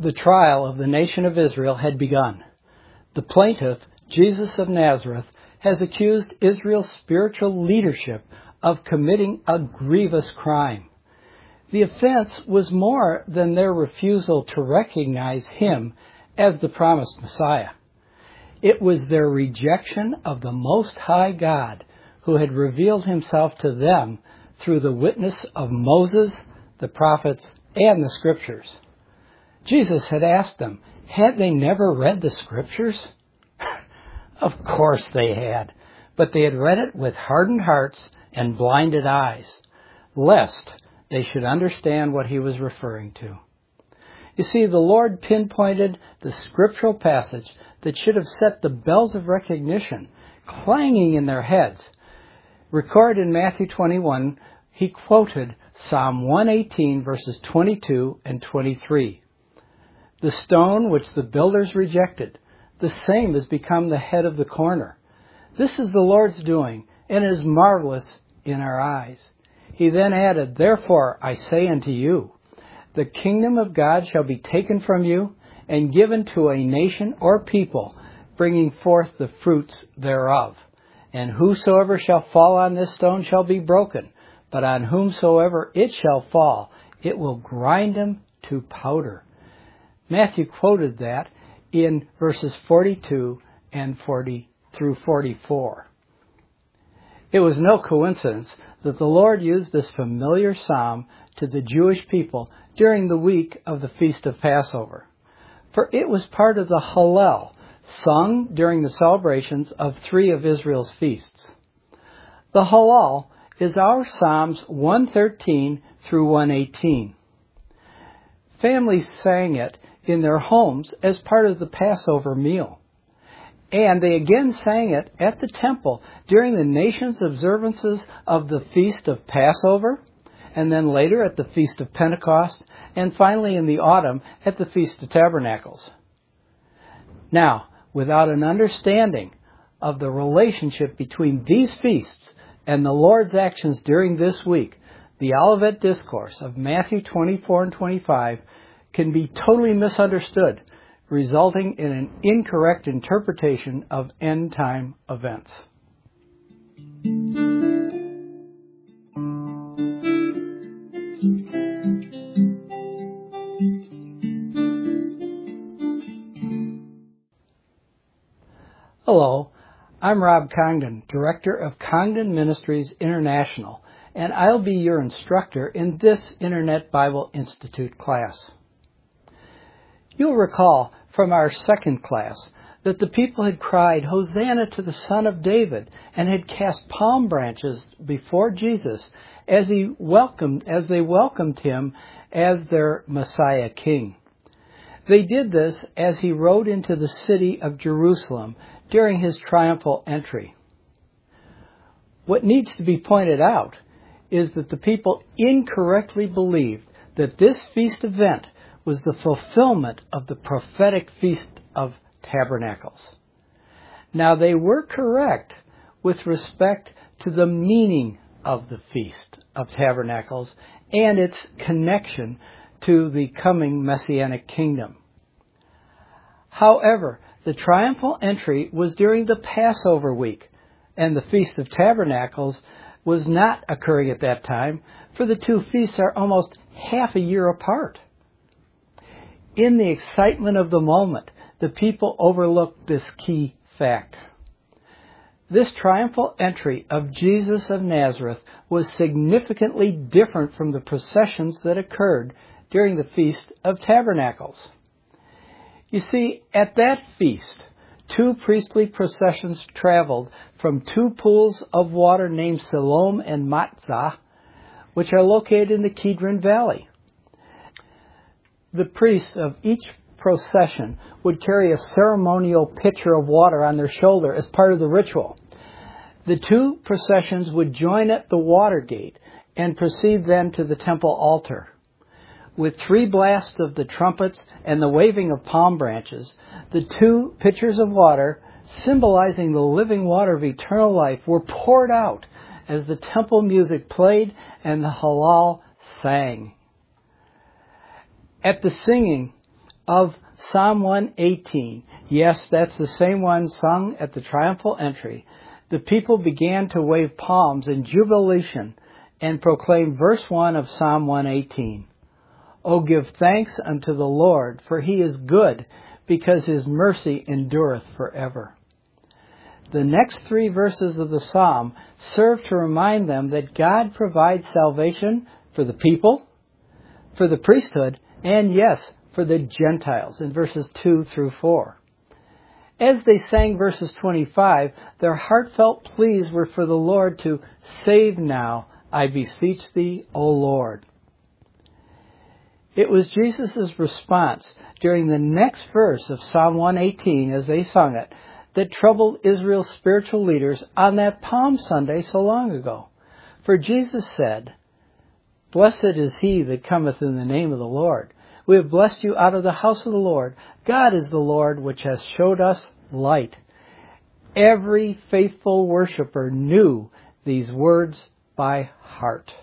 The trial of the nation of Israel had begun. The plaintiff, Jesus of Nazareth, has accused Israel's spiritual leadership of committing a grievous crime. The offense was more than their refusal to recognize him as the promised Messiah. It was their rejection of the Most High God, who had revealed himself to them through the witness of Moses, the prophets, and the Scriptures. Jesus had asked them, had they never read the Scriptures? Of course they had, but they had read it with hardened hearts and blinded eyes, lest they should understand what he was referring to. You see, the Lord pinpointed the scriptural passage that should have set the bells of recognition clanging in their heads. Recorded in Matthew 21, he quoted Psalm 118, verses 22 and 23. The stone which the builders rejected, the same has become the head of the corner. This is the Lord's doing, and is marvelous in our eyes. He then added, therefore I say unto you, the kingdom of God shall be taken from you and given to a nation or people, bringing forth the fruits thereof. And whosoever shall fall on this stone shall be broken, but on whomsoever it shall fall, it will grind him to powder. Matthew quoted that in verses 42 and 40 through 44. It was no coincidence that the Lord used this familiar psalm to the Jewish people during the week of the Feast of Passover, for it was part of the Hallel, sung during the celebrations of 3 of Israel's feasts. The Hallel is our Psalms 113 through 118. Families sang it in their homes as part of the Passover meal. And they again sang it at the temple during the nation's observances of the Feast of Passover, and then later at the Feast of Pentecost, and finally in the autumn at the Feast of Tabernacles. Now, without an understanding of the relationship between these feasts and the Lord's actions during this week, the Olivet Discourse of Matthew 24 and 25 can be totally misunderstood, resulting in an incorrect interpretation of end-time events. Hello, I'm Rob Congdon, Director of Congdon Ministries International, and I'll be your instructor in this Internet Bible Institute class. You'll recall from our second class that the people had cried, Hosanna to the Son of David, and had cast palm branches before Jesus as they welcomed him as their Messiah King. They did this as he rode into the city of Jerusalem during his triumphal entry. What needs to be pointed out is that the people incorrectly believed that this feast event was the fulfillment of the prophetic Feast of Tabernacles. Now, they were correct with respect to the meaning of the Feast of Tabernacles and its connection to the coming Messianic kingdom. However, the triumphal entry was during the Passover week, and the Feast of Tabernacles was not occurring at that time, for the two feasts are almost half a year apart. In the excitement of the moment, the people overlooked this key fact. This triumphal entry of Jesus of Nazareth was significantly different from the processions that occurred during the Feast of Tabernacles. You see, at that feast, 2 priestly processions traveled from 2 pools of water named Siloam and Matzah, which are located in the Kidron Valley. The priests of each procession would carry a ceremonial pitcher of water on their shoulder as part of the ritual. The 2 processions would join at the water gate and proceed then to the temple altar. With 3 blasts of the trumpets and the waving of palm branches, the 2 pitchers of water, symbolizing the living water of eternal life, were poured out as the temple music played and the Hallel sang. At the singing of Psalm 118, yes, that's the same one sung at the triumphal entry, the people began to wave palms in jubilation and proclaim verse 1 of Psalm 118. O give thanks unto the Lord, for he is good, because his mercy endureth forever. The next 3 verses of the psalm serve to remind them that God provides salvation for the people, for the priesthood, and yes, for the Gentiles in verses 2 through 4. As they sang verses 25, their heartfelt pleas were for the Lord to save now, I beseech thee, O Lord. It was Jesus' response during the next verse of Psalm 118 as they sung it that troubled Israel's spiritual leaders on that Palm Sunday so long ago. For Jesus said, Blessed is he that cometh in the name of the Lord. We have blessed you out of the house of the Lord. God is the Lord which has showed us light. Every faithful worshiper knew these words by heart.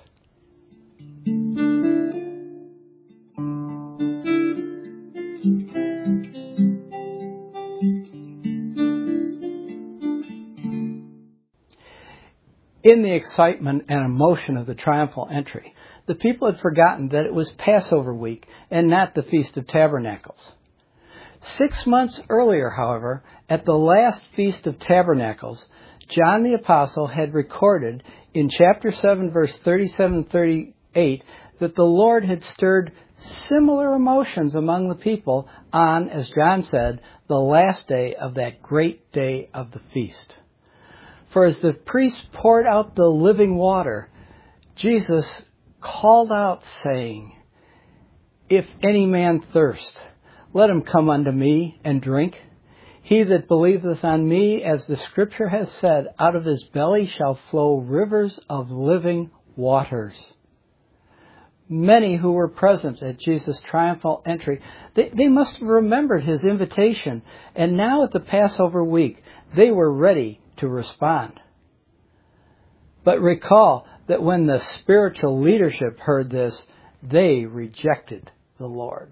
In the excitement and emotion of the triumphal entry, the people had forgotten that it was Passover week and not the Feast of Tabernacles. 6 months earlier, however, at the last Feast of Tabernacles, John the Apostle had recorded in chapter 7, verse 37-38, that the Lord had stirred similar emotions among the people on, as John said, the last day of that great day of the feast. For as the priests poured out the living water, Jesus called out, saying, If any man thirst, let him come unto me and drink. He that believeth on me, as the Scripture hath said, out of his belly shall flow rivers of living waters. Many who were present at Jesus' triumphal entry, they must have remembered his invitation, and now at the Passover week, they were ready to respond. But recall that when the spiritual leadership heard this, they rejected the Lord.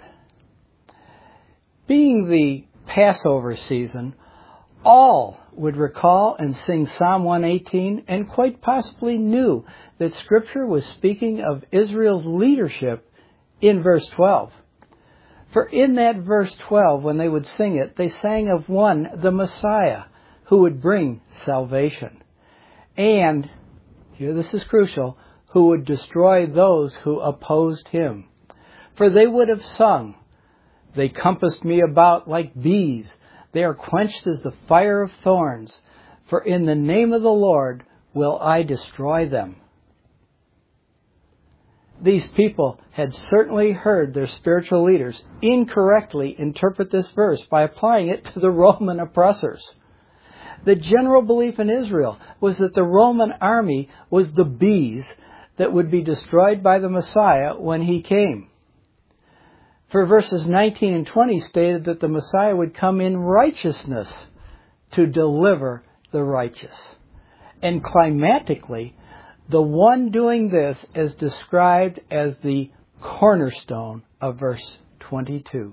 Being the Passover season, all would recall and sing Psalm 118 and quite possibly knew that Scripture was speaking of Israel's leadership in verse 12. For in that verse 12, when they would sing it, they sang of one, the Messiah, who would bring salvation. And, here this is crucial, who would destroy those who opposed him. For they would have sung, They compassed me about like bees. They are quenched as the fire of thorns. For in the name of the Lord will I destroy them. These people had certainly heard their spiritual leaders incorrectly interpret this verse by applying it to the Roman oppressors. The general belief in Israel was that the Roman army was the bees that would be destroyed by the Messiah when he came. For verses 19 and 20 stated that the Messiah would come in righteousness to deliver the righteous. And climatically, the one doing this is described as the cornerstone of verse 22.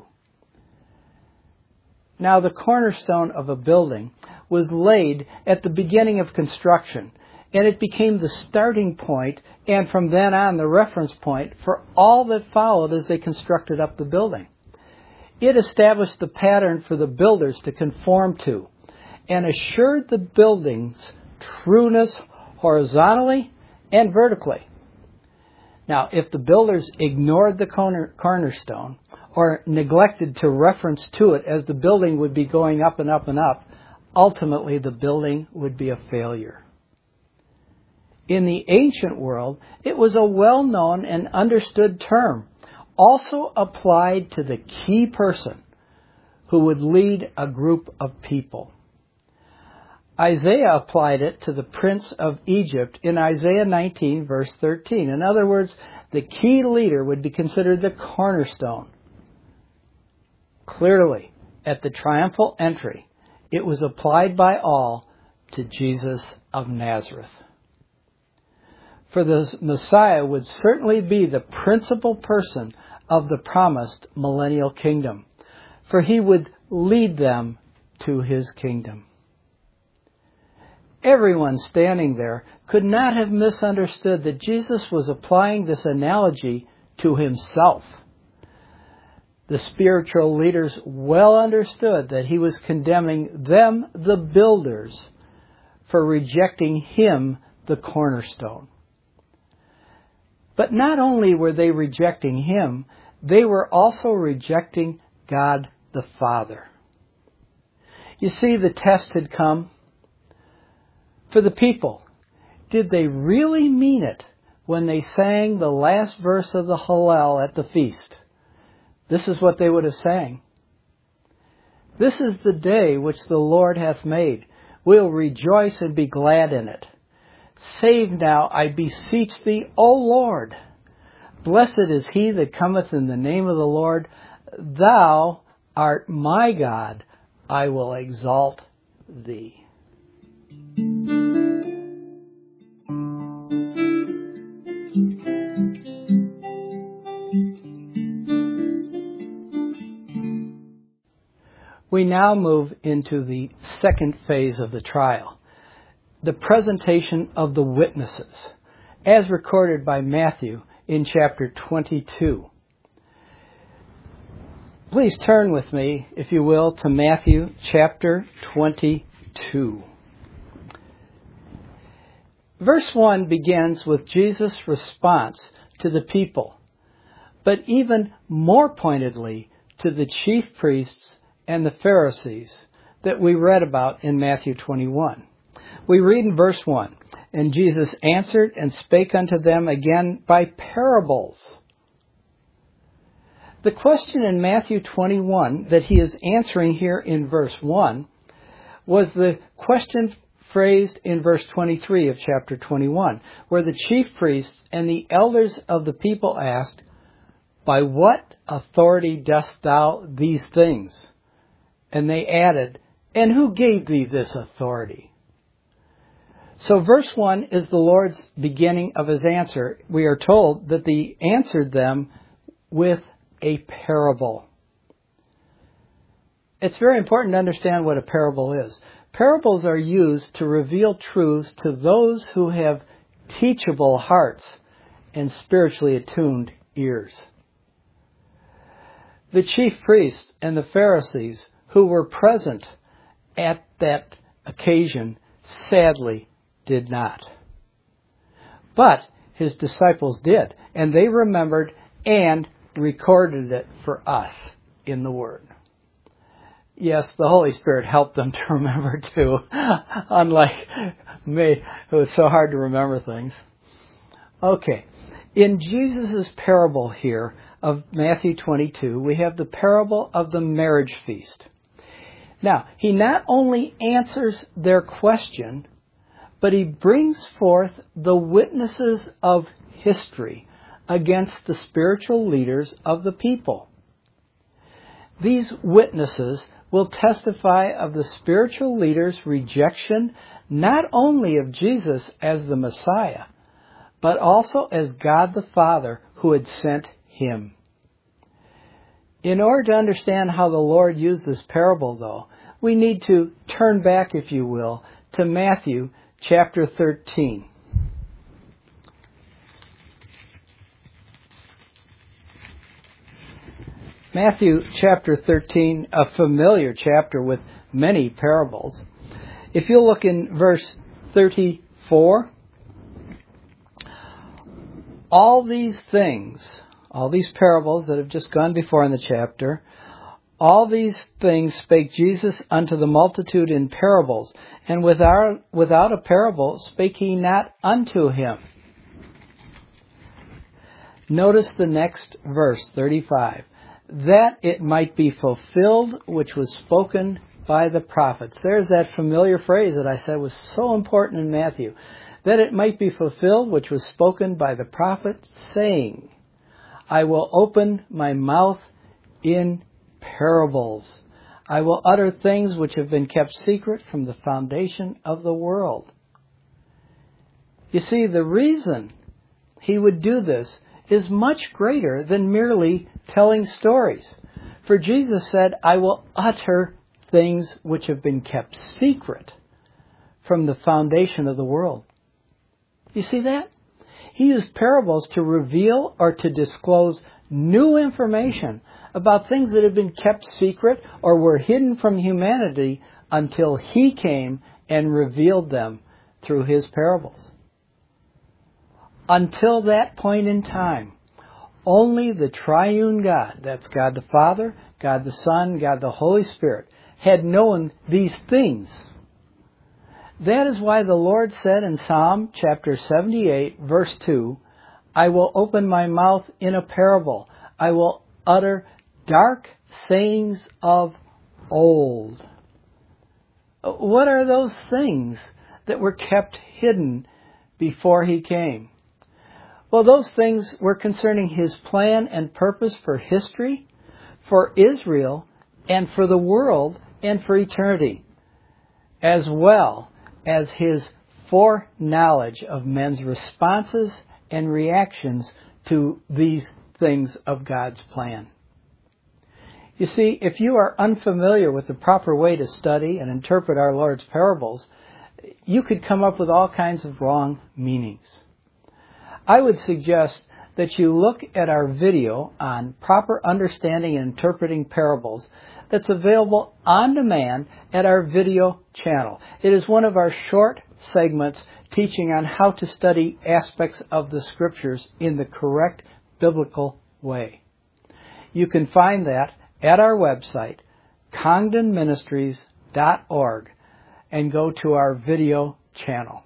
Now, the cornerstone of a building was laid at the beginning of construction, and it became the starting point, and from then on the reference point for all that followed as they constructed up the building. It established the pattern for the builders to conform to, and assured the building's trueness horizontally and vertically. Now, if the builders ignored the cornerstone, or neglected to reference to it as the building would be going up and up and up, ultimately the building would be a failure. In the ancient world, it was a well-known and understood term, also applied to the key person who would lead a group of people. Isaiah applied it to the prince of Egypt in Isaiah 19, verse 13. In other words, the key leader would be considered the cornerstone. Clearly, at the triumphal entry, it was applied by all to Jesus of Nazareth. For the Messiah would certainly be the principal person of the promised millennial kingdom, for he would lead them to his kingdom. Everyone standing there could not have misunderstood that Jesus was applying this analogy to himself. The spiritual leaders well understood that he was condemning them, the builders, for rejecting him, the cornerstone. But not only were they rejecting him, they were also rejecting God the Father. You see, the test had come for the people. Did they really mean it when they sang the last verse of the Hallel at the feast? This is what they would have sang. This is the day which the Lord hath made. We'll rejoice and be glad in it. Save now, I beseech thee, O Lord. Blessed is he that cometh in the name of the Lord. Thou art my God. I will exalt thee. We now move into the second phase of the trial, the presentation of the witnesses, as recorded by Matthew in chapter 22. Please turn with me, if you will, to Matthew chapter 22. Verse 1 begins with Jesus' response to the people, but even more pointedly to the chief priests and the Pharisees that we read about in Matthew 21. We read in verse 1, "And Jesus answered and spake unto them again by parables." The question in Matthew 21 that he is answering here in verse 1 was the question phrased in verse 23 of chapter 21, where the chief priests and the elders of the people asked, "By what authority dost thou these things?" And they added, "And who gave thee this authority?" So verse 1 is the Lord's beginning of his answer. We are told that he answered them with a parable. It's very important to understand what a parable is. Parables are used to reveal truths to those who have teachable hearts and spiritually attuned ears. The chief priests and the Pharisees who were present at that occasion sadly did not. But his disciples did, and they remembered and recorded it for us in the Word. Yes, the Holy Spirit helped them to remember too, unlike me, who was so hard to remember things. Okay, in Jesus' parable here of Matthew 22, we have the parable of the marriage feast. Now, he not only answers their question, but he brings forth the witnesses of history against the spiritual leaders of the people. These witnesses will testify of the spiritual leaders' rejection not only of Jesus as the Messiah, but also as God the Father who had sent him. In order to understand how the Lord used this parable, though, we need to turn back, if you will, to Matthew chapter 13. Matthew chapter 13, a familiar chapter with many parables. If you'll look in verse 34, all these things, all these parables that have just gone before in the chapter, all these things spake Jesus unto the multitude in parables, and without a parable spake he not unto him. Notice the next verse, 35. That it might be fulfilled which was spoken by the prophets. There's that familiar phrase that I said was so important in Matthew. That it might be fulfilled which was spoken by the prophet, saying, I will open my mouth in parables. I will utter things which have been kept secret from the foundation of the world. You see, the reason he would do this is much greater than merely telling stories. For Jesus said, I will utter things which have been kept secret from the foundation of the world. You see that? He used parables to reveal or to disclose new information about things that had been kept secret or were hidden from humanity until He came and revealed them through His parables. Until that point in time, only the triune God, that's God the Father, God the Son, God the Holy Spirit, had known these things. That is why the Lord said in Psalm chapter 78, verse 2, I will open my mouth in a parable. I will utter dark sayings of old. What are those things that were kept hidden before He came? Well, those things were concerning His plan and purpose for history, for Israel, and for the world, and for eternity, as well as His foreknowledge of men's responses and reactions to these things of God's plan. You see, if you are unfamiliar with the proper way to study and interpret our Lord's parables, you could come up with all kinds of wrong meanings. I would suggest that you look at our video on proper understanding and interpreting parables that's available on demand at our video channel. It is one of our short segments teaching on how to study aspects of the Scriptures in the correct biblical way. You can find that at our website, congdonministries.org, and go to our video channel.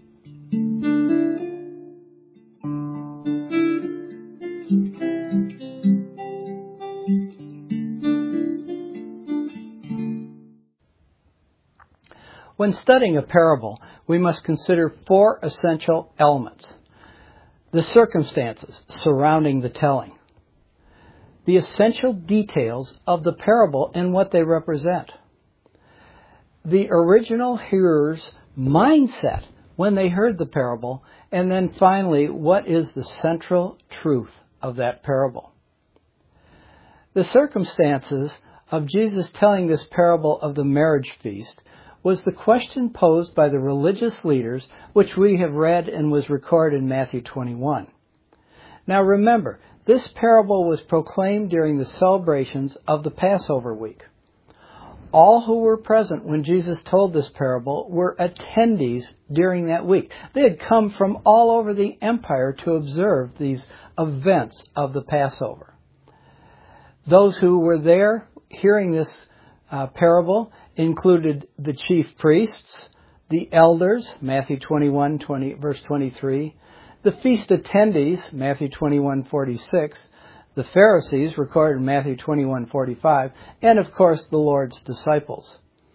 When studying a parable, we must consider 4 essential elements. The circumstances surrounding the telling, the essential details of the parable and what they represent, the original hearer's mindset when they heard the parable, and then finally, what is the central truth of that parable. The circumstances of Jesus telling this parable of the marriage feast was the question posed by the religious leaders, which we have read and was recorded in Matthew 21. Now remember, this parable was proclaimed during the celebrations of the Passover week. All who were present when Jesus told this parable were attendees during that week. They had come from all over the empire to observe these events of the Passover. Those who were there hearing this parable included the chief priests, the elders, Matthew 21, verse 23, the feast attendees, Matthew 21:46, the Pharisees, recorded in Matthew 21:45, and of course the Lord's disciples.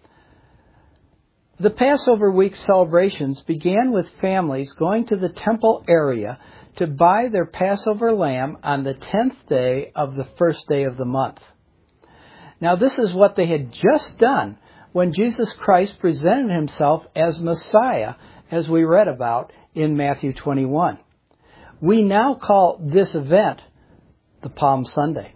The Passover week celebrations began with families going to the temple area to buy their Passover lamb on the 10th day of the first day of the month. Now this is what they had just done when Jesus Christ presented Himself as Messiah, as we read about in Matthew 21. We now call this event the Palm Sunday.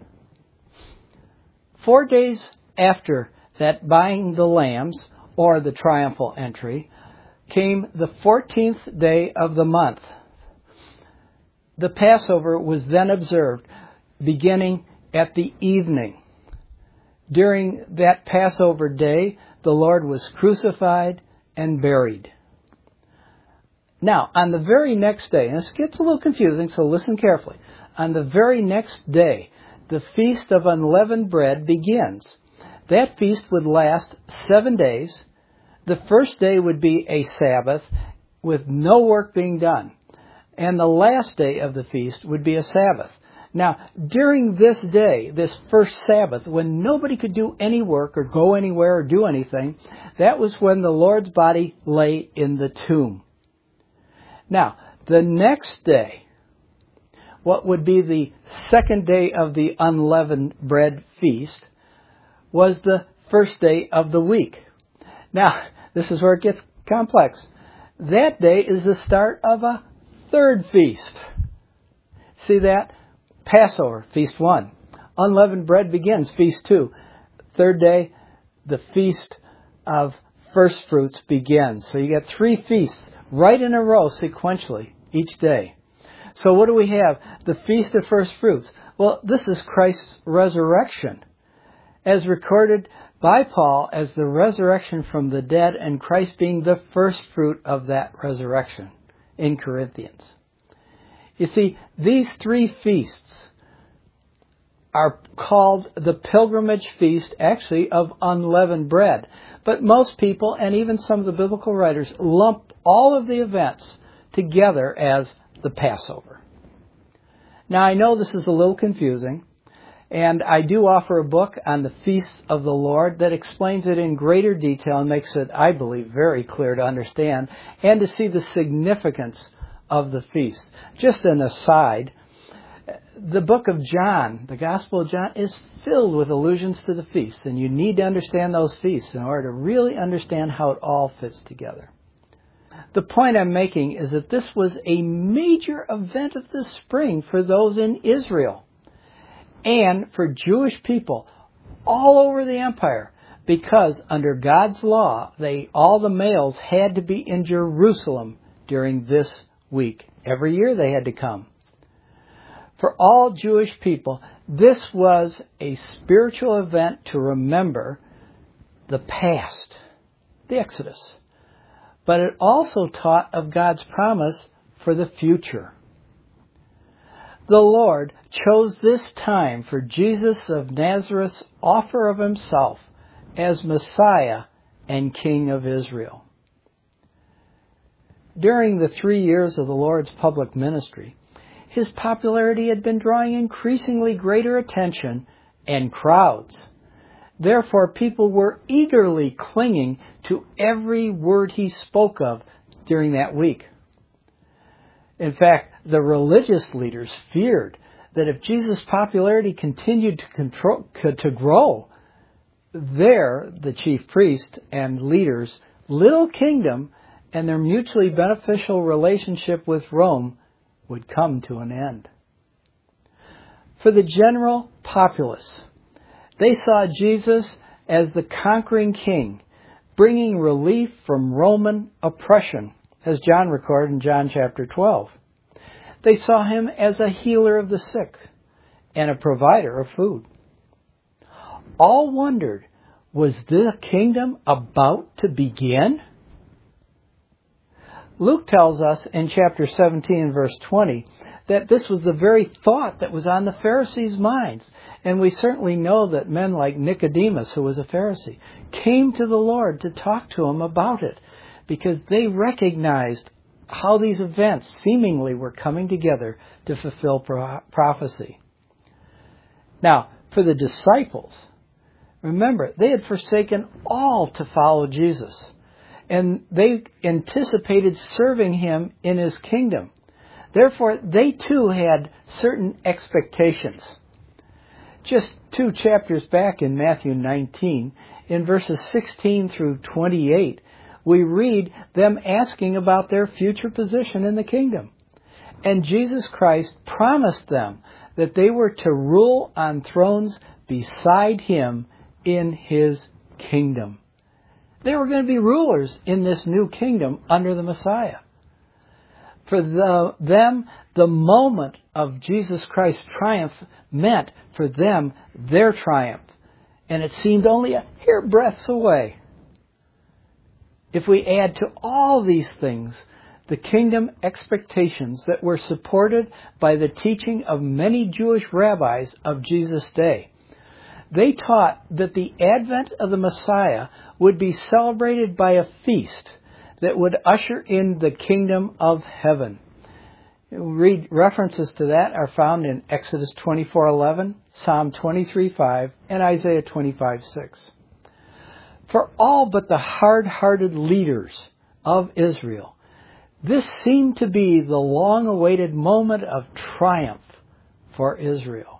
4 days after that buying the lambs, or the triumphal entry, came the 14th day of the month. The Passover was then observed beginning at the evening. During that Passover day, the Lord was crucified and buried. Now, on the very next day, and this gets a little confusing, so listen carefully. On the very next day, the Feast of Unleavened Bread begins. That feast would last 7 days. The first day would be a Sabbath with no work being done. And the last day of the feast would be a Sabbath. Now, during this day, this first Sabbath, when nobody could do any work or go anywhere or do anything, that was when the Lord's body lay in the tomb. Now, the next day, what would be the second day of the unleavened bread feast, was the first day of the week. Now, this is where it gets complex. That day is the start of a third feast. See that? Passover, Feast 1. unleavened bread begins, Feast 2. Third day, the Feast of First Fruits begins. So you get 3 feasts right in a row sequentially each day. So what do we have? The Feast of First Fruits. Well, this is Christ's resurrection, as recorded by Paul as the resurrection from the dead, and Christ being the first fruit of that resurrection in Corinthians. You see, these 3 feasts are called the pilgrimage feast, actually, of unleavened bread. But most people, and even some of the biblical writers, lump all of the events together as the Passover. Now, I know this is a little confusing, and I do offer a book on the feasts of the Lord that explains it in greater detail and makes it, I believe, very clear to understand and to see the significance of the feast. Just an aside, the book of John, the Gospel of John, is filled with allusions to the feasts, and you need to understand those feasts in order to really understand how it all fits together. The point I'm making is that this was a major event of the spring for those in Israel and for Jewish people all over the empire, because under God's law, all the males had to be in Jerusalem during this week. Every year they had to come. For all Jewish people, this was a spiritual event to remember the past, the Exodus. But it also taught of God's promise for the future. The Lord chose this time for Jesus of Nazareth's offer of himself as Messiah and King of Israel. During the 3 years of the Lord's public ministry, his popularity had been drawing increasingly greater attention and crowds. Therefore, people were eagerly clinging to every word he spoke of during that week. In fact, the religious leaders feared that if Jesus' popularity continued to grow, the chief priests and leaders' little kingdom and their mutually beneficial relationship with Rome would come to an end. For the general populace, they saw Jesus as the conquering king, bringing relief from Roman oppression, as John recorded in John chapter 12. They saw him as a healer of the sick and a provider of food. All wondered, was the kingdom about to begin? Luke tells us in chapter 17, verse 20, that this was the very thought that was on the Pharisees' minds. And we certainly know that men like Nicodemus, who was a Pharisee, came to the Lord to talk to him about it, because they recognized how these events seemingly were coming together to fulfill prophecy. Now, for the disciples, remember, they had forsaken all to follow Jesus. And they anticipated serving him in his kingdom. Therefore, they too had certain expectations. Just 2 chapters back in Matthew 19, in verses 16 through 28, we read them asking about their future position in the kingdom. And Jesus Christ promised them that they were to rule on thrones beside him in his kingdom. They were going to be rulers in this new kingdom under the Messiah. For them, the moment of Jesus Christ's triumph meant for them their triumph. And it seemed only a hairbreadth away. If we add to all these things the kingdom expectations that were supported by the teaching of many Jewish rabbis of Jesus' day, they taught that the advent of the Messiah would be celebrated by a feast that would usher in the kingdom of heaven. References to that are found in Exodus 24:11, Psalm 23:5, and Isaiah 25:6. For all but the hard-hearted leaders of Israel, this seemed to be the long-awaited moment of triumph for Israel.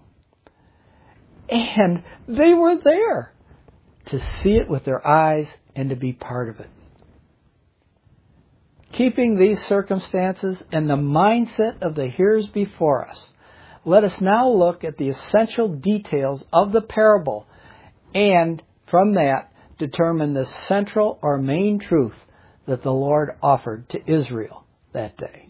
And they were there to see it with their eyes and to be part of it. Keeping these circumstances and the mindset of the hearers before us, let us now look at the essential details of the parable and, from that, determine the central or main truth that the Lord offered to Israel that day.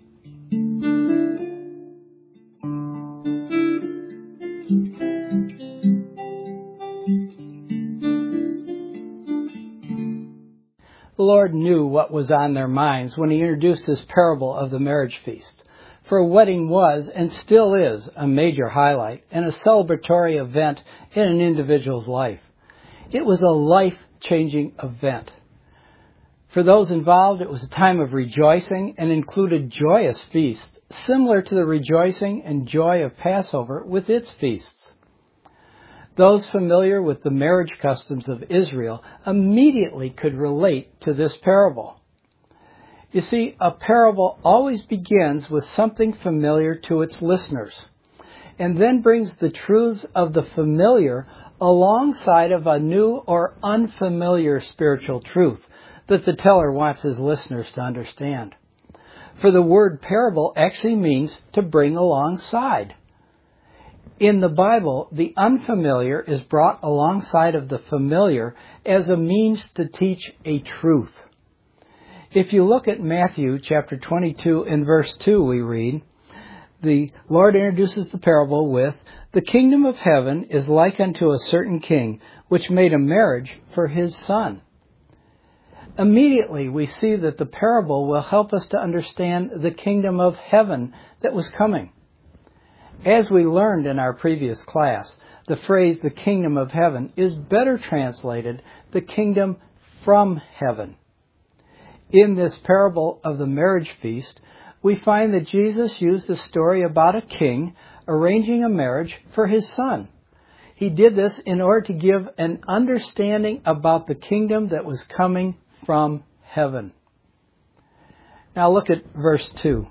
The Lord knew what was on their minds when He introduced His parable of the marriage feast. For a wedding was, and still is, a major highlight and a celebratory event in an individual's life. It was a life-changing event. For those involved, it was a time of rejoicing and included joyous feasts, similar to the rejoicing and joy of Passover with its feasts. Those familiar with the marriage customs of Israel immediately could relate to this parable. You see, a parable always begins with something familiar to its listeners, and then brings the truths of the familiar alongside of a new or unfamiliar spiritual truth that the teller wants his listeners to understand. For the word parable actually means to bring alongside. In the Bible, the unfamiliar is brought alongside of the familiar as a means to teach a truth. If you look at Matthew chapter 22 and verse 2, we read, the Lord introduces the parable with, "The kingdom of heaven is like unto a certain king, which made a marriage for his son." Immediately we see that the parable will help us to understand the kingdom of heaven that was coming. As we learned in our previous class, the phrase "the kingdom of heaven" is better translated "the kingdom from heaven." In this parable of the marriage feast, we find that Jesus used the story about a king arranging a marriage for his son. He did this in order to give an understanding about the kingdom that was coming from heaven. Now look at verse 2.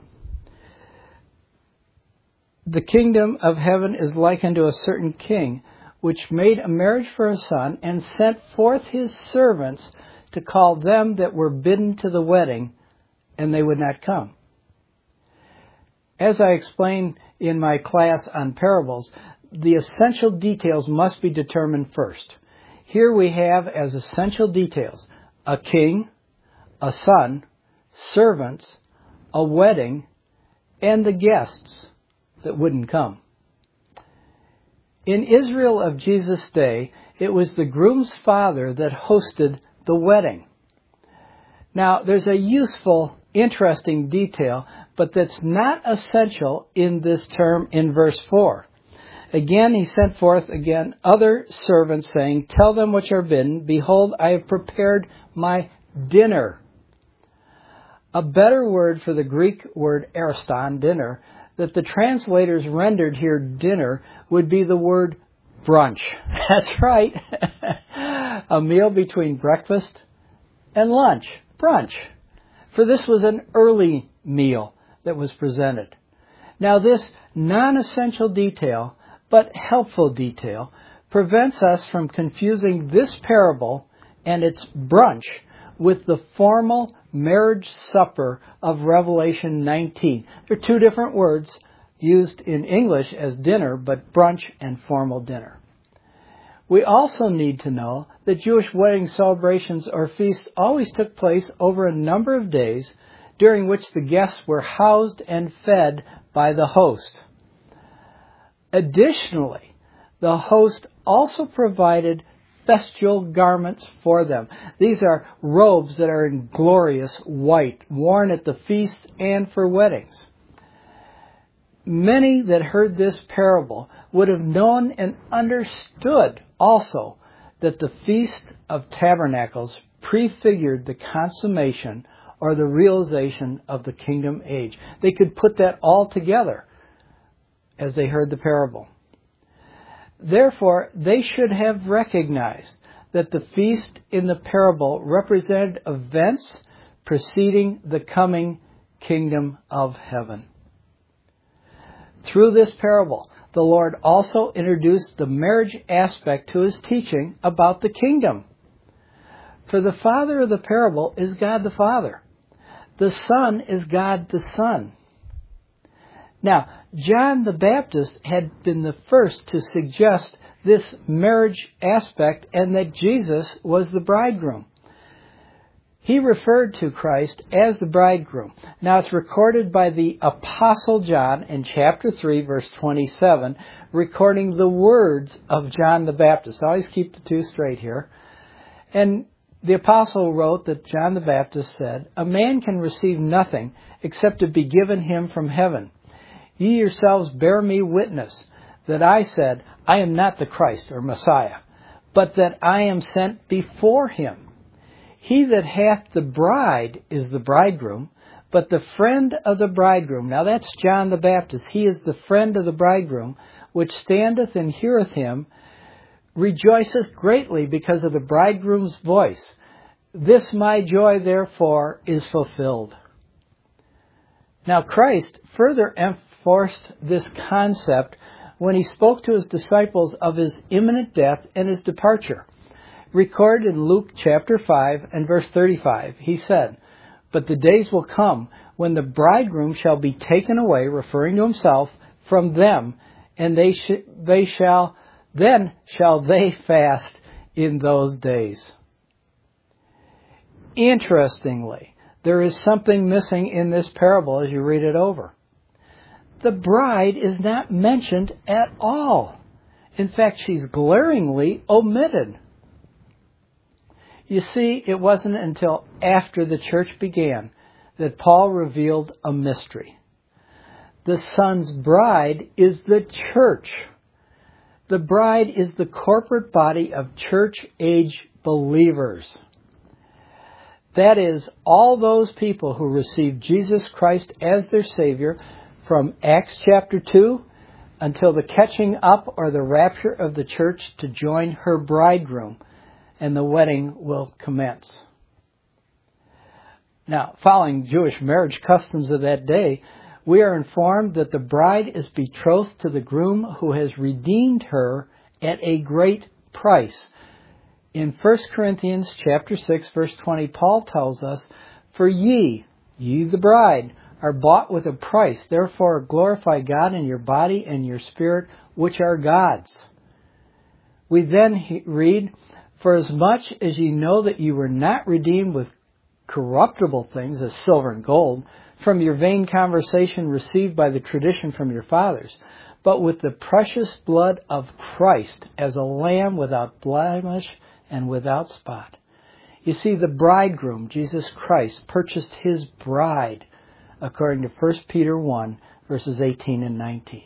"The kingdom of heaven is like unto a certain king, which made a marriage for his son, and sent forth his servants to call them that were bidden to the wedding, and they would not come." As I explained in my class on parables, the essential details must be determined first. Here we have as essential details a king, a son, servants, a wedding, and the guests that wouldn't come. In Israel of Jesus' day, it was the groom's father that hosted the wedding. Now, there's a useful, interesting detail, but that's not essential in this term in verse 4. Again, he sent forth again other servants, saying, "Tell them which are bidden, behold, I have prepared my dinner." A better word for the Greek word ariston, dinner, that the translators rendered here dinner would be the word brunch. That's right. A meal between breakfast and lunch. Brunch. For this was an early meal that was presented. Now this non-essential detail, but helpful detail, prevents us from confusing this parable and its brunch with the formal marriage supper of Revelation 19. They're two different words used in English as dinner, but brunch and formal dinner. We also need to know that Jewish wedding celebrations or feasts always took place over a number of days, during which the guests were housed and fed by the host. Additionally, the host also provided festal garments for them. These are robes that are in glorious white, worn at the feasts and for weddings. Many that heard this parable would have known and understood also that the Feast of Tabernacles prefigured the consummation or the realization of the kingdom age. They could put that all together as they heard the parable. Therefore, they should have recognized that the feast in the parable represented events preceding the coming kingdom of heaven. Through this parable, the Lord also introduced the marriage aspect to his teaching about the kingdom. For the father of the parable is God the Father. The Son is God the Son. Now, John the Baptist had been the first to suggest this marriage aspect and that Jesus was the bridegroom. He referred to Christ as the bridegroom. Now it's recorded by the Apostle John in chapter 3, verse 27, recording the words of John the Baptist. Always keep the two straight here. And the Apostle wrote that John the Baptist said, "A man can receive nothing except to be given him from heaven. Ye yourselves bear me witness that I said, I am not the Christ or Messiah, but that I am sent before him. He that hath the bride is the bridegroom, but the friend of the bridegroom," now that's John the Baptist, he is the friend of the bridegroom, "which standeth and heareth him, rejoiceth greatly because of the bridegroom's voice. This my joy, therefore, is fulfilled." Now Christ further enforced this concept when he spoke to his disciples of his imminent death and his departure. Recorded in Luke chapter 5 and verse 35, he said, "But the days will come when the bridegroom shall be taken away," referring to himself, "from them, and then shall they fast in those days." Interestingly, there is something missing in this parable as you read it over. The bride is not mentioned at all. In fact, she's glaringly omitted. You see, it wasn't until after the church began that Paul revealed a mystery. The Son's bride is the church. The bride is the corporate body of church-age believers. That is, all those people who received Jesus Christ as their Savior from Acts chapter 2 until the catching up or the rapture of the church to join her bridegroom, and the wedding will commence. Now, following Jewish marriage customs of that day, we are informed that the bride is betrothed to the groom who has redeemed her at a great price. In 1 Corinthians chapter 6, verse 20, Paul tells us, "For ye the bride, are bought with a price. Therefore glorify God in your body and your spirit, which are God's." We then read, "For as much as ye know that you were not redeemed with corruptible things as silver and gold, from your vain conversation received by the tradition from your fathers, but with the precious blood of Christ, as a lamb without blemish and without spot." You see, the bridegroom, Jesus Christ, purchased his bride, according to 1 Peter 1, verses 18 and 19.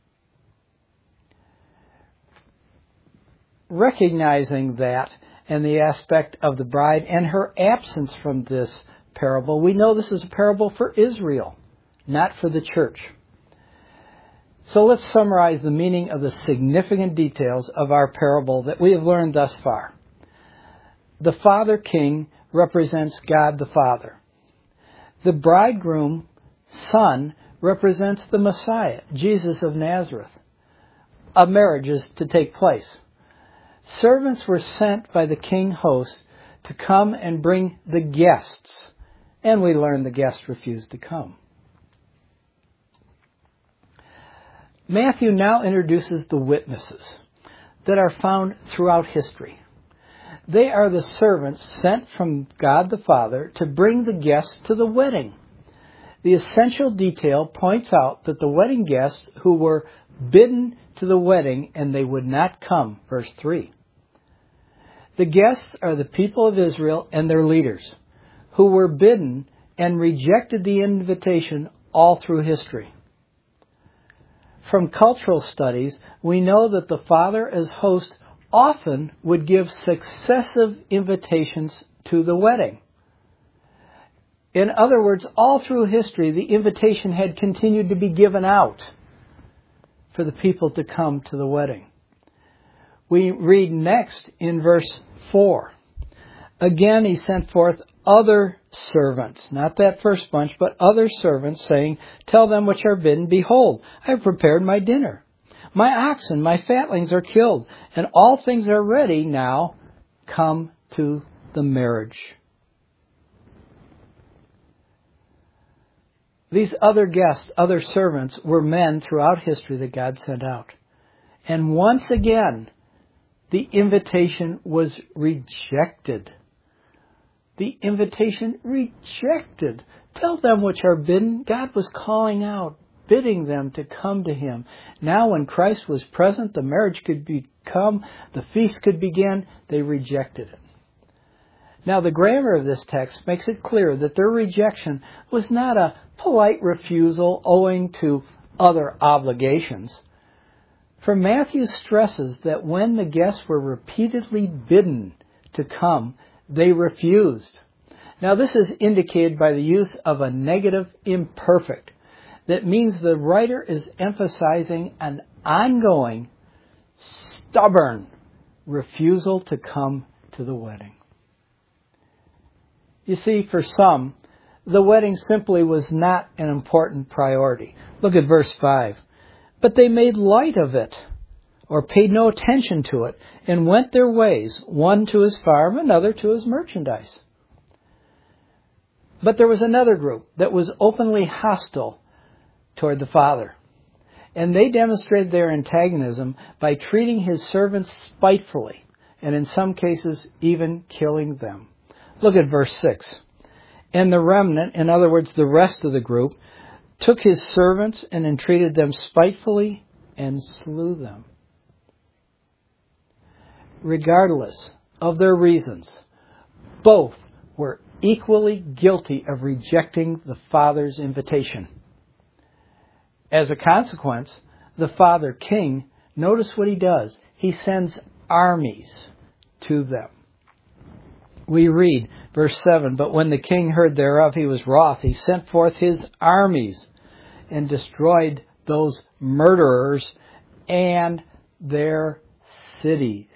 Recognizing that and the aspect of the bride and her absence from this parable, we know this is a parable for Israel, not for the church. So let's summarize the meaning of the significant details of our parable that we have learned thus far. The Father King represents God the Father. The bridegroom son represents the Messiah, Jesus of Nazareth. A marriage is to take place. Servants were sent by the king host to come and bring the guests, and we learn the guests refused to come. Matthew now introduces the witnesses that are found throughout history. They are the servants sent from God the Father to bring the guests to the wedding. The essential detail points out that the wedding guests who were bidden to the wedding and they would not come, verse 3. The guests are the people of Israel and their leaders, who were bidden and rejected the invitation all through history. From cultural studies, we know that the Father as host often would give successive invitations to the wedding. In other words, all through history, the invitation had continued to be given out for the people to come to the wedding. We read next in verse 4. "Again he sent forth other servants," not that first bunch, but other servants, saying, "Tell them which are bidden, behold, I have prepared my dinner. My oxen, my fatlings are killed, and all things are ready. Now come to the marriage." These other guests, other servants, were men throughout history that God sent out. And once again, the invitation was rejected. The invitation rejected. Tell them which are bidden. God was calling out, bidding them to come to Him. Now when Christ was present, the marriage could become, the feast could begin. They rejected it. Now the grammar of this text makes it clear that their rejection was not a polite refusal owing to other obligations. For Matthew stresses that when the guests were repeatedly bidden to come, they refused. Now this is indicated by the use of a negative imperfect. That means the writer is emphasizing an ongoing, stubborn refusal to come to the wedding. You see, for some, the wedding simply was not an important priority. Look at verse 5. But they made light of it, or paid no attention to it, and went their ways, one to his farm, another to his merchandise. But there was another group that was openly hostile toward the father. And they demonstrated their antagonism by treating his servants spitefully, and in some cases even killing them. Look at verse 6. And the remnant, in other words, the rest of the group, took his servants and entreated them spitefully and slew them. Regardless of their reasons, both were equally guilty of rejecting the Father's invitation. As a consequence, the Father King, notice what he does. He sends armies to them. We read, verse 7, But when the king heard thereof, he was wroth. He sent forth his armies and destroyed those murderers and their cities.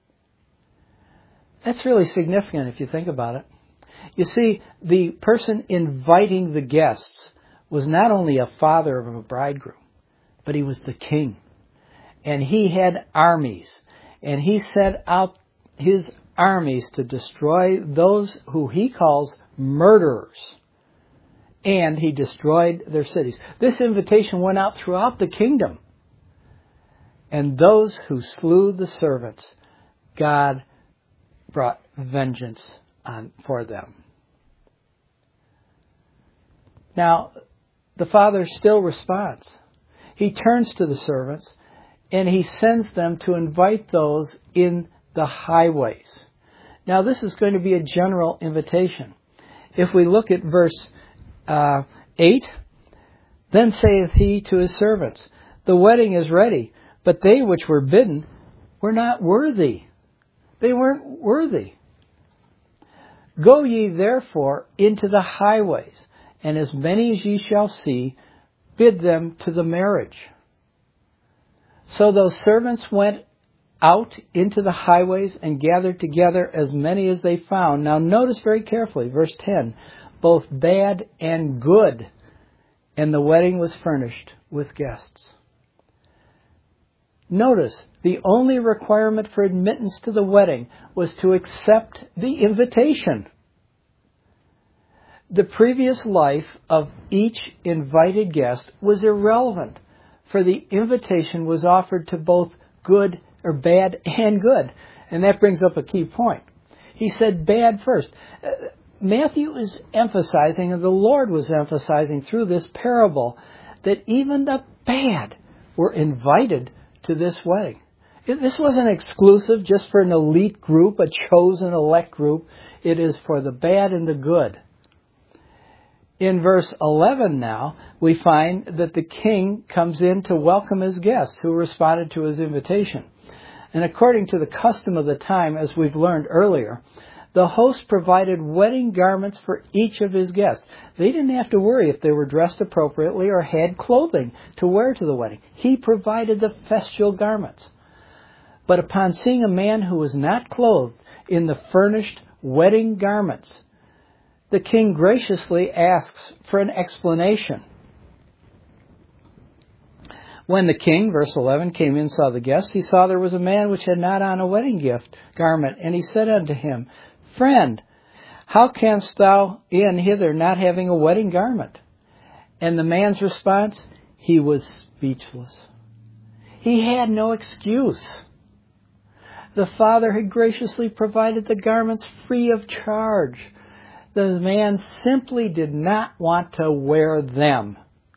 That's really significant if you think about it. You see, the person inviting the guests was not only a father of a bridegroom, but he was the king. And he had armies. And he sent out his armies to destroy those who he calls murderers. And he destroyed their cities. This invitation went out throughout the kingdom. And those who slew the servants, God brought vengeance for them. Now, the Father still responds. He turns to the servants and he sends them to invite those in the highways. Now, this is going to be a general invitation. If we look at verse 8, Then saith he to his servants, The wedding is ready, but they which were bidden were not worthy. They weren't worthy. Go ye therefore into the highways, and as many as ye shall see, bid them to the marriage. So those servants went out into the highways and gathered together as many as they found. Now notice very carefully, verse 10, both bad and good, and the wedding was furnished with guests. Notice, the only requirement for admittance to the wedding was to accept the invitation. The previous life of each invited guest was irrelevant, for the invitation was offered to both good or bad and good. And that brings up a key point. He said bad first. Matthew is emphasizing, and the Lord was emphasizing through this parable, that even the bad were invited to this wedding. This wasn't exclusive just for an elite group, a chosen elect group. It is for the bad and the good. In verse 11 now, we find that the king comes in to welcome his guests who responded to his invitation. And according to the custom of the time, as we've learned earlier, the host provided wedding garments for each of his guests. They didn't have to worry if they were dressed appropriately or had clothing to wear to the wedding. He provided the festal garments. But upon seeing a man who was not clothed in the furnished wedding garments, the king graciously asks for an explanation. When the king, verse 11, came in and saw the guests, he saw there was a man which had not on a wedding garment. And he said unto him, Friend, how canst thou in hither not having a wedding garment? And the man's response? He was speechless. He had no excuse. The Father had graciously provided the garments free of charge. The man simply did not want to wear them.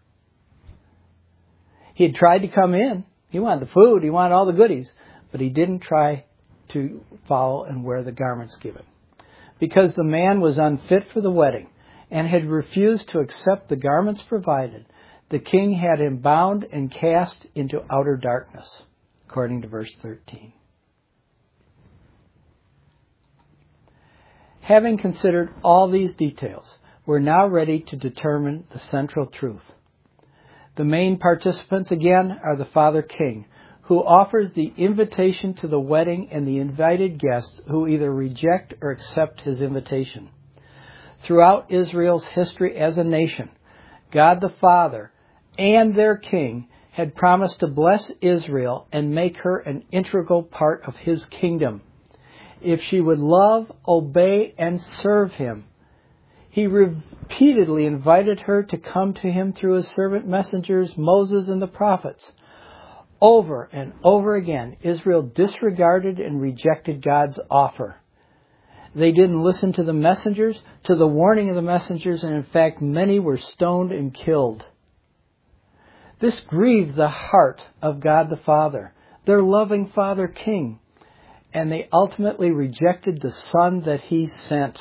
He had tried to come in. He wanted the food. He wanted all the goodies. But he didn't try to follow and wear the garments given. Because the man was unfit for the wedding and had refused to accept the garments provided, the king had him bound and cast into outer darkness, according to verse 13. Having considered all these details, we're now ready to determine the central truth. The main participants, again, are the Father King, who offers the invitation to the wedding and the invited guests who either reject or accept his invitation. Throughout Israel's history as a nation, God the Father and their King had promised to bless Israel and make her an integral part of his kingdom, if she would love, obey, and serve him. He repeatedly invited her to come to him through his servant messengers, Moses and the prophets. Over and over again, Israel disregarded and rejected God's offer. They didn't listen to the messengers, to the warning of the messengers, and in fact, many were stoned and killed. This grieved the heart of God the Father, their loving Father King, and they ultimately rejected the Son that he sent.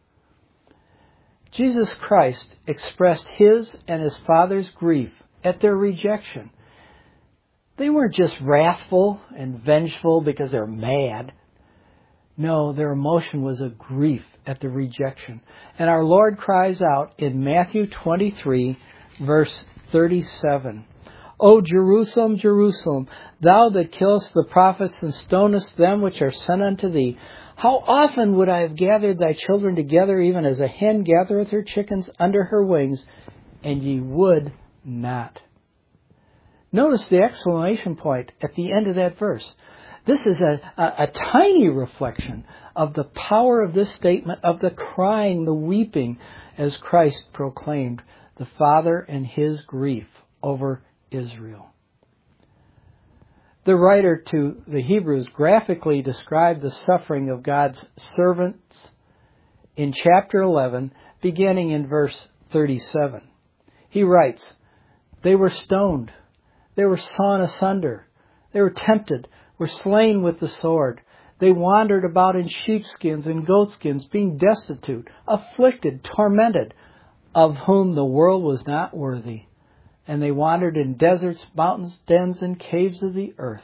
Jesus Christ expressed his and his Father's grief at their rejection. They weren't just wrathful and vengeful because they're mad. No, their emotion was a grief at the rejection. And our Lord cries out in Matthew 23, verse 37, O Jerusalem, Jerusalem, thou that killest the prophets and stonest them which are sent unto thee, how often would I have gathered thy children together, even as a hen gathereth her chickens under her wings, and ye would not. Notice the exclamation point at the end of that verse. This is a tiny reflection of the power of this statement, of the crying, the weeping, as Christ proclaimed the Father and his grief over Israel. The writer to the Hebrews graphically described the suffering of God's servants in chapter 11, beginning in verse 37. He writes, They were stoned, they were sawn asunder, they were tempted, were slain with the sword. They wandered about in sheepskins and goatskins, being destitute, afflicted, tormented, of whom the world was not worthy. And they wandered in deserts, mountains, dens, and caves of the earth.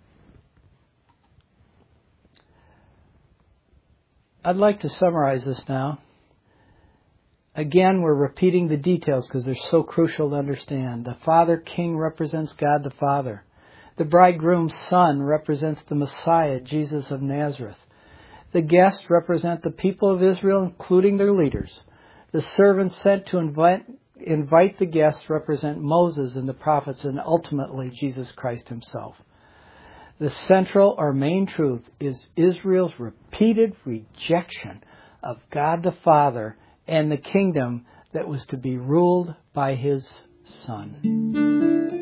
I'd like to summarize this now. Again, we're repeating the details because they're so crucial to understand. The Father King represents God the Father. The bridegroom's son represents the Messiah, Jesus of Nazareth. The guests represent the people of Israel, including their leaders. The servants sent to invite the guests represent Moses and the prophets, and ultimately Jesus Christ himself. The central or main truth is Israel's repeated rejection of God the Father and the kingdom that was to be ruled by his Son.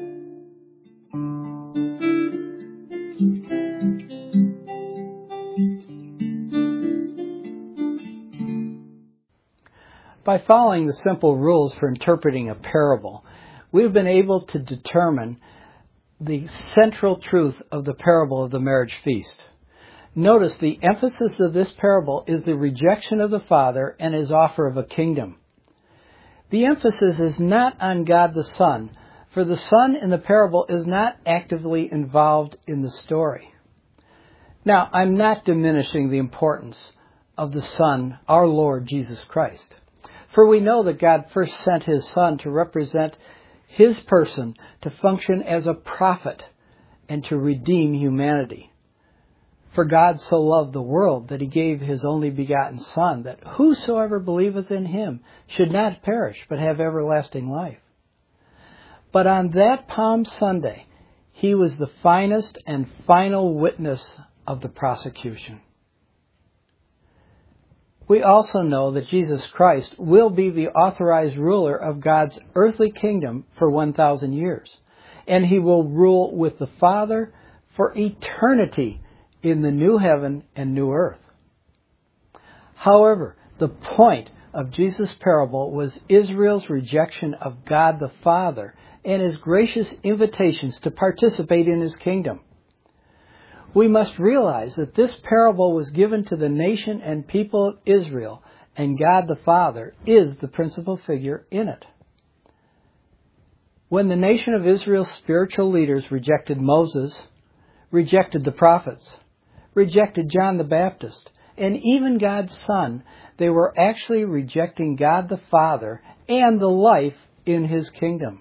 By following the simple rules for interpreting a parable, we've been able to determine the central truth of the parable of the marriage feast. Notice the emphasis of this parable is the rejection of the Father and his offer of a kingdom. The emphasis is not on God the Son, for the Son in the parable is not actively involved in the story. Now, I'm not diminishing the importance of the Son, our Lord Jesus Christ. For we know that God first sent his Son to represent his person, to function as a prophet, and to redeem humanity. For God so loved the world that he gave his only begotten Son, that whosoever believeth in him should not perish, but have everlasting life. But on that Palm Sunday, he was the finest and final witness of the prosecution. We also know that Jesus Christ will be the authorized ruler of God's earthly kingdom for 1,000 years, and He will rule with the Father for eternity in the new heaven and new earth. However, the point of Jesus' parable was Israel's rejection of God the Father and His gracious invitations to participate in His kingdom. We must realize that this parable was given to the nation and people of Israel, and God the Father is the principal figure in it. When the nation of Israel's spiritual leaders rejected Moses, rejected the prophets, rejected John the Baptist, and even God's Son, they were actually rejecting God the Father and the life in His kingdom.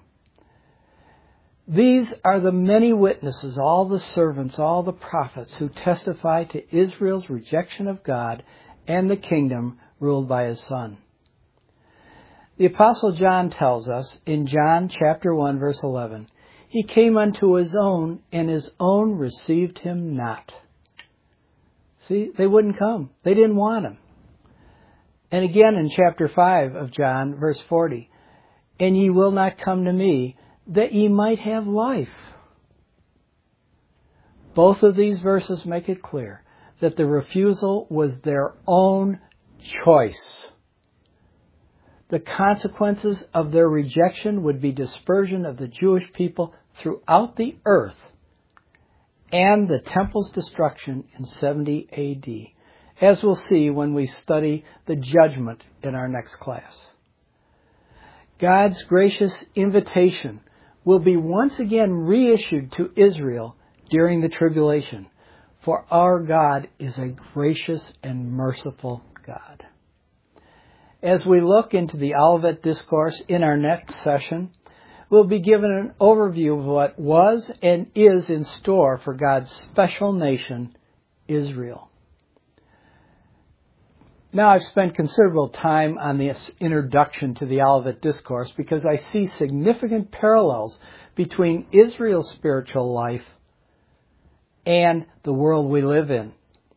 These are the many witnesses, all the servants, all the prophets who testify to Israel's rejection of God and the kingdom ruled by His Son. The Apostle John tells us in John chapter 1 verse 11, He came unto His own, and His own received Him not. See, they wouldn't come. They didn't want Him. And again in chapter 5 of John, verse 40, And ye will not come to me, that ye might have life. Both of these verses make it clear that the refusal was their own choice. The consequences of their rejection would be dispersion of the Jewish people throughout the earth and the temple's destruction in 70 A.D., as we'll see when we study the judgment in our next class. God's gracious invitation will be once again reissued to Israel during the tribulation, for our God is a gracious and merciful God. As we look into the Olivet Discourse in our next session, we'll be given an overview of what was and is in store for God's special nation, Israel. Now, I've spent considerable time on this introduction to the Olivet Discourse because I see significant parallels between Israel's spiritual life and the world we live in.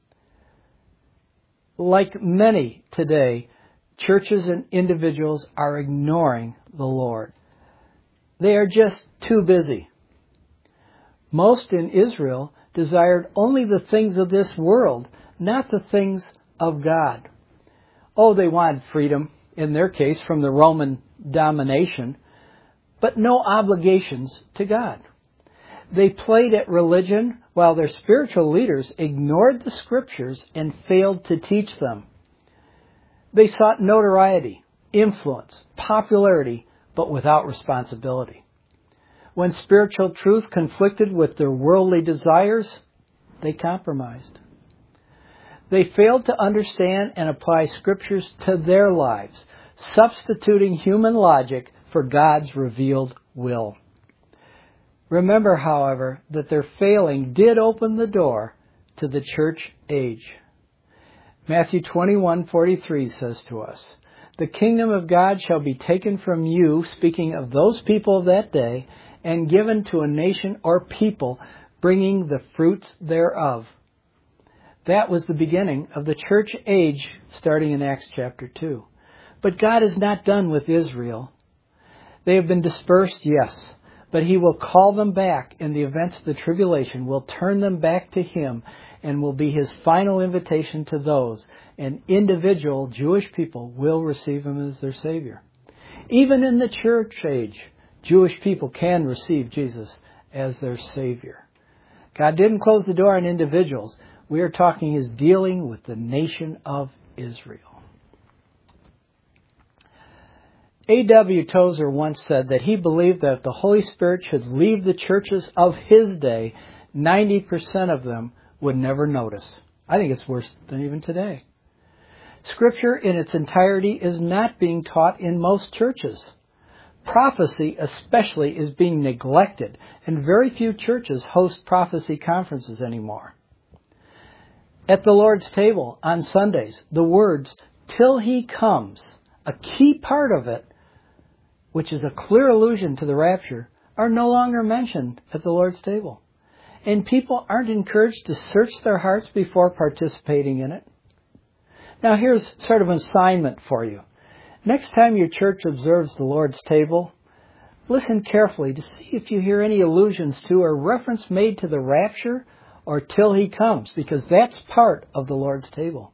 Like many today, churches and individuals are ignoring the Lord. They are just too busy. Most in Israel desired only the things of this world, not the things of God. Oh, they wanted freedom, in their case, from the Roman domination, but no obligations to God. They played at religion while their spiritual leaders ignored the Scriptures and failed to teach them. They sought notoriety, influence, popularity, but without responsibility. When spiritual truth conflicted with their worldly desires, they compromised. They failed to understand and apply Scriptures to their lives, substituting human logic for God's revealed will. Remember, however, that their failing did open the door to the church age. Matthew 21:43 says to us, The kingdom of God shall be taken from you, speaking of those people of that day, and given to a nation or people, bringing the fruits thereof. That was the beginning of the church age starting in Acts chapter 2. But God is not done with Israel. They have been dispersed, yes, but He will call them back in the events of the tribulation, will turn them back to Him, and will be His final invitation to those. And individual Jewish people will receive Him as their Savior. Even in the church age, Jewish people can receive Jesus as their Savior. God didn't close the door on individuals. We are talking His dealing with the nation of Israel. A.W. Tozer once said that he believed that if the Holy Spirit should leave the churches of His day, 90% of them would never notice. I think it's worse than even today. Scripture in its entirety is not being taught in most churches. Prophecy especially is being neglected, and very few churches host prophecy conferences anymore. At the Lord's table on Sundays, the words, till He comes, a key part of it, which is a clear allusion to the rapture, are no longer mentioned at the Lord's table. And people aren't encouraged to search their hearts before participating in it. Now here's sort of an assignment for you. Next time your church observes the Lord's table, listen carefully to see if you hear any allusions to or reference made to the rapture or till He comes, because that's part of the Lord's table.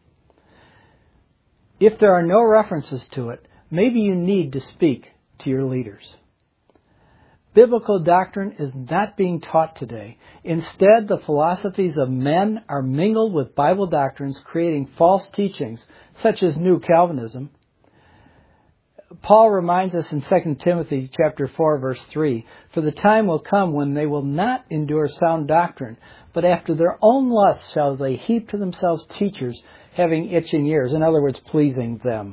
If there are no references to it, maybe you need to speak to your leaders. Biblical doctrine is not being taught today. Instead, the philosophies of men are mingled with Bible doctrines, creating false teachings, such as New Calvinism. Paul reminds us in 2 Timothy chapter 4, verse 3, "For the time will come when they will not endure sound doctrine, but after their own lusts shall they heap to themselves teachers having itching ears," in other words, pleasing them.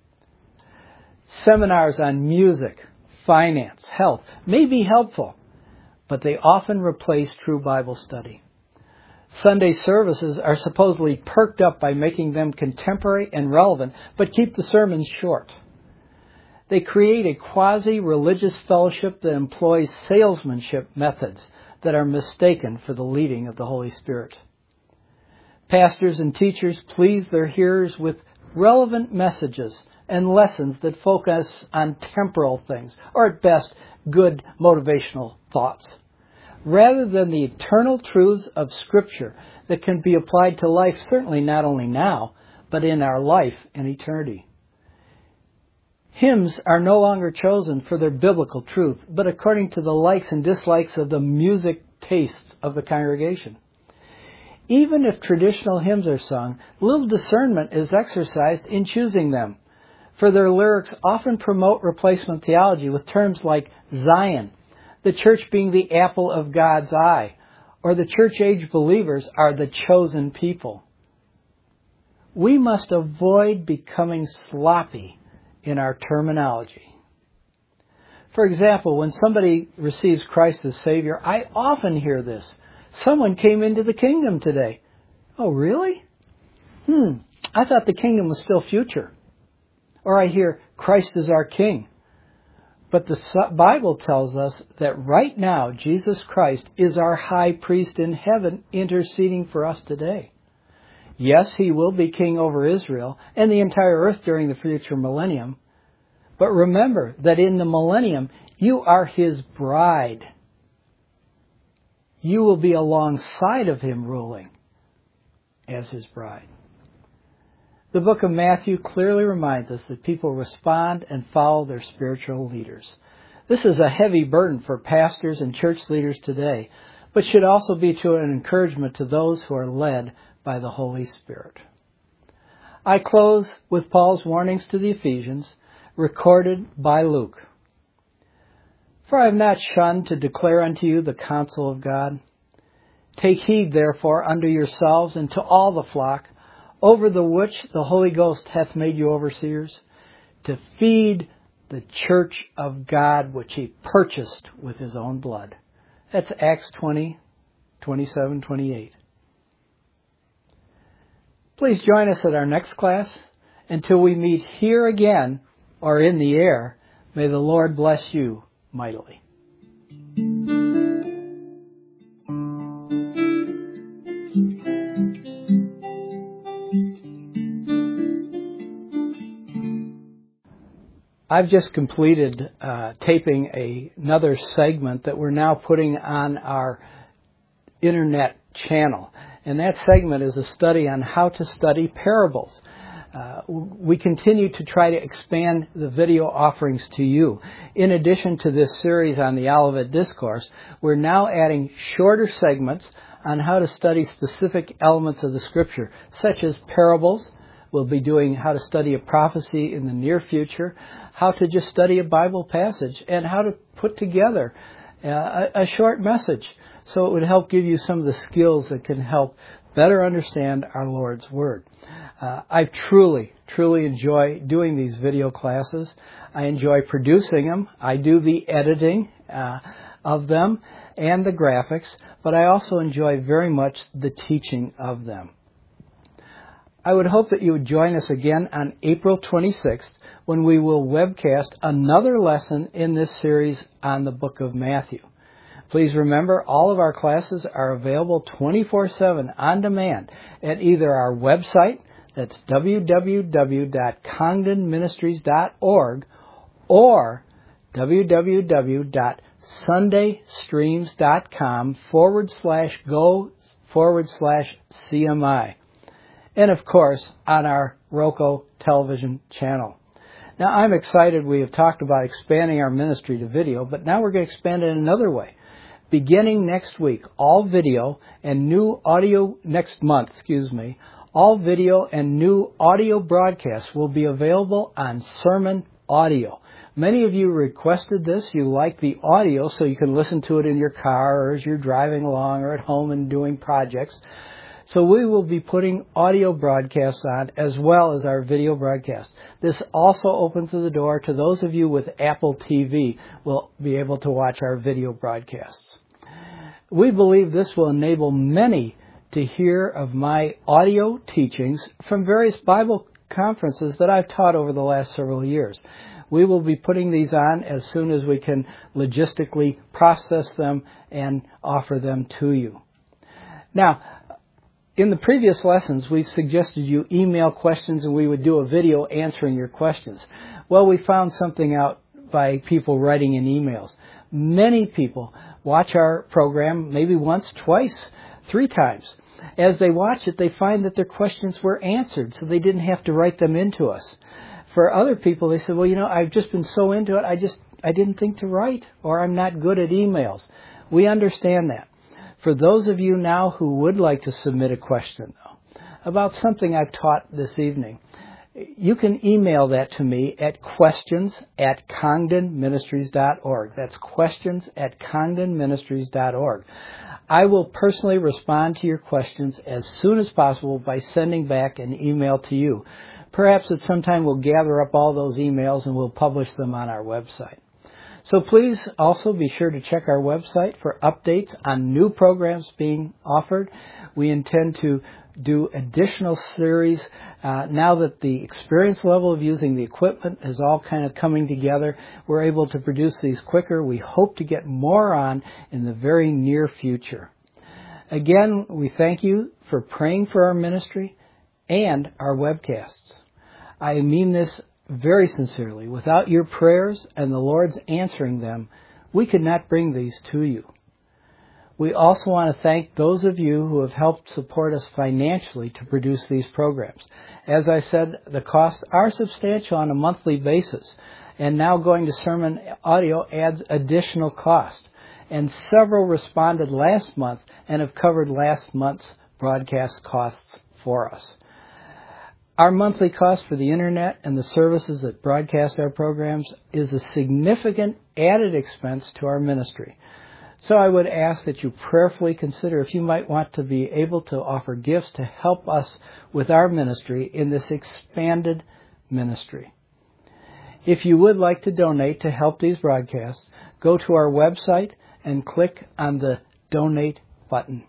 Seminars on music, finance, health may be helpful, but they often replace true Bible study. Sunday services are supposedly perked up by making them contemporary and relevant, but keep the sermons short. They create a quasi-religious fellowship that employs salesmanship methods that are mistaken for the leading of the Holy Spirit. Pastors and teachers please their hearers with relevant messages and lessons that focus on temporal things, or at best, good motivational thoughts, rather than the eternal truths of Scripture that can be applied to life, certainly not only now, but in our life and eternity. Hymns are no longer chosen for their biblical truth, but according to the likes and dislikes of the music tastes of the congregation. Even if traditional hymns are sung, little discernment is exercised in choosing them, for their lyrics often promote replacement theology with terms like Zion, the church being the apple of God's eye, or the church-age believers are the chosen people. We must avoid becoming sloppy in our terminology. For example, when somebody receives Christ as Savior, I often hear this: "Someone came into the kingdom today." Oh, really? I thought the kingdom was still future. Or I hear, "Christ is our King." But the Bible tells us that right now, Jesus Christ is our high priest in heaven, interceding for us today. Yes, He will be king over Israel and the entire earth during the future millennium. But remember that in the millennium, you are His bride. You will be alongside of Him ruling as His bride. The book of Matthew clearly reminds us that people respond and follow their spiritual leaders. This is a heavy burden for pastors and church leaders today, but should also be to an encouragement to those who are led by the Holy Spirit. I close with Paul's warnings to the Ephesians, recorded by Luke. "For I have not shunned to declare unto you the counsel of God. Take heed, therefore, unto yourselves and to all the flock, over the which the Holy Ghost hath made you overseers, to feed the church of God, which He purchased with His own blood." That's Acts 20, 27, 28. Please join us at our next class. Until we meet here again or in the air, may the Lord bless you mightily. I've just completed taping another segment that we're now putting on our internet channel. And that segment is a study on how to study parables. We continue to try to expand the video offerings to you. In addition to this series on the Olivet Discourse, we're now adding shorter segments on how to study specific elements of the Scripture, such as parables. We'll be doing how to study a prophecy in the near future, how to just study a Bible passage, and how to put together a short message. So it would help give you some of the skills that can help better understand our Lord's Word. I truly enjoy doing these video classes. I enjoy producing them. I do the editing of them and the graphics, but I also enjoy very much the teaching of them. I would hope that you would join us again on April 26th when we will webcast another lesson in this series on the book of Matthew. Please remember, all of our classes are available 24/7 on demand at either our website, That's www.congdonministries.org or www.sundaystreams.com/go/CMI. And of course, on our Roku television channel. Now, I'm excited. We have talked about expanding our ministry to video, but now we're going to expand it another way. Beginning next week, all video and new audio, next month, all video and new audio broadcasts will be available on Sermon Audio. Many of you requested this. You like the audio so you can listen to it in your car or as you're driving along or at home and doing projects. So we will be putting audio broadcasts on as well as our video broadcasts. This also opens the door to those of you with Apple TV will be able to watch our video broadcasts. We believe this will enable many to hear of my audio teachings from various Bible conferences that I've taught over the last several years. We will be putting these on as soon as we can logistically process them and offer them to you. Now, in the previous lessons, we've suggested you email questions and we would do a video answering your questions. Well, we found something out by people writing in emails. Many people watch our program maybe once, twice, 3 times. As they watch it, they find that their questions were answered, so they didn't have to write them into us. For other people, they said, well, I've just been so into it, I didn't think to write, or I'm not good at emails. We understand that. For those of you now who would like to submit a question, though, about something I've taught this evening, you can email that to me at questions@congdonministries.org. That's questions@congdonministries.org. I will personally respond to your questions as soon as possible by sending back an email to you. Perhaps at some time we'll gather up all those emails and we'll publish them on our website. So please also be sure to check our website for updates on new programs being offered. We intend to do additional series now that the experience level of using the equipment is all kind of coming together. We're able to produce these quicker. We hope to get more on in the very near future. Again, we thank you for praying for our ministry and our webcasts. I mean this very sincerely. Without your prayers and the Lord's answering them, we could not bring these to you. We also want to thank those of you who have helped support us financially to produce these programs. As I said, the costs are substantial on a monthly basis, and now going to Sermon Audio adds additional cost. And several responded last month and have covered last month's broadcast costs for us. Our monthly cost for the Internet and the services that broadcast our programs is a significant added expense to our ministry. So I would ask that you prayerfully consider if you might want to be able to offer gifts to help us with our ministry in this expanded ministry. If you would like to donate to help these broadcasts, go to our website and click on the Donate button.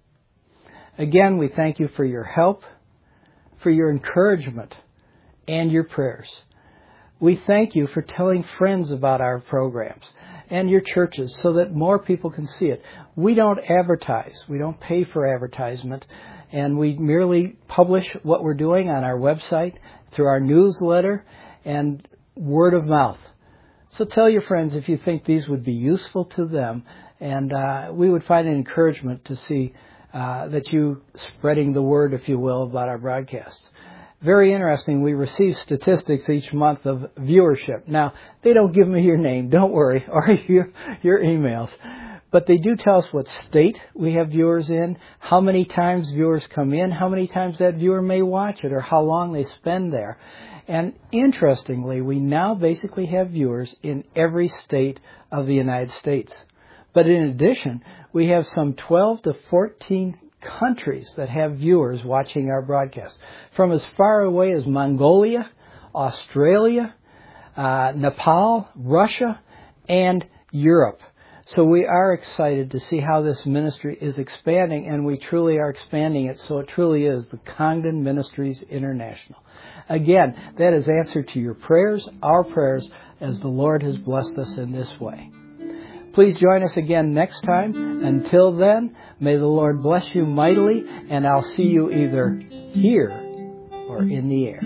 Again, we thank you for your help, for your encouragement, and your prayers. We thank you for telling friends about our programs and your churches so that more people can see it. We don't advertise. We don't pay for advertisement, and we merely publish what we're doing on our website through our newsletter and word of mouth. So tell your friends if you think these would be useful to them, and we would find an encouragement to see that you spreading the word, if you will, about our broadcasts. Very interesting. We receive statistics each month of viewership. Now, they don't give me your name, don't worry, or your emails. But they do tell us what state we have viewers in, how many times viewers come in, how many times that viewer may watch it, or how long they spend there. And interestingly, we now basically have viewers in every state of the United States. But in addition, we have some 12 to 14 countries that have viewers watching our broadcast, from as far away as Mongolia, Australia, Nepal, Russia, and Europe. So we are excited to see how this ministry is expanding, and we truly are expanding it, so it truly is the Congdon Ministries International. Again, that is answer to your prayers, our prayers, as the Lord has blessed us in this way. Please join us again next time. Until then, may the Lord bless you mightily, and I'll see you either here or in the air.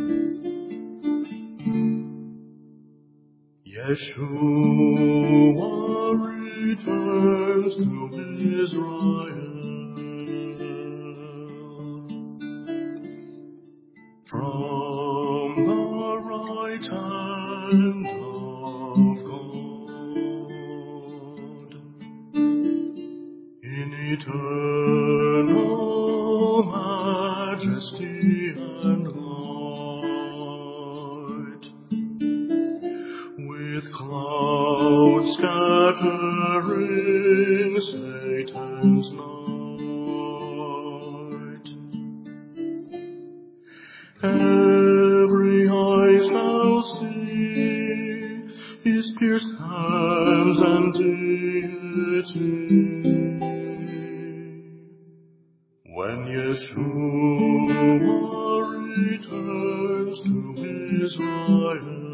Yeshua returns to Israel from the right hand of God in eternal majesty and light, with clouds scattering Satan's night. Every eye shall see his pierced hands and deity, when Yeshua returns to Israel.